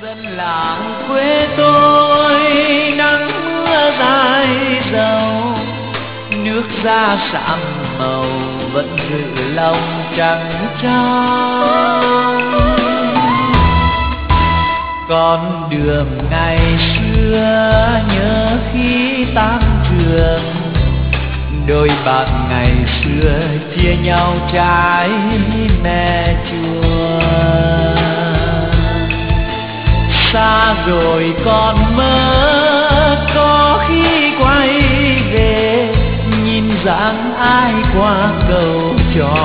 Dân làng quê tôi nắng mưa dài dầu, nước da sạm màu vẫn giữ lòng trắng trong. Con đường ngày xưa nhớ khi tan trường, đôi bạn ngày xưa chia nhau trái mẹ chua. Xa rồi con mơ có khi quay về, nhìn dáng ai qua cầu trò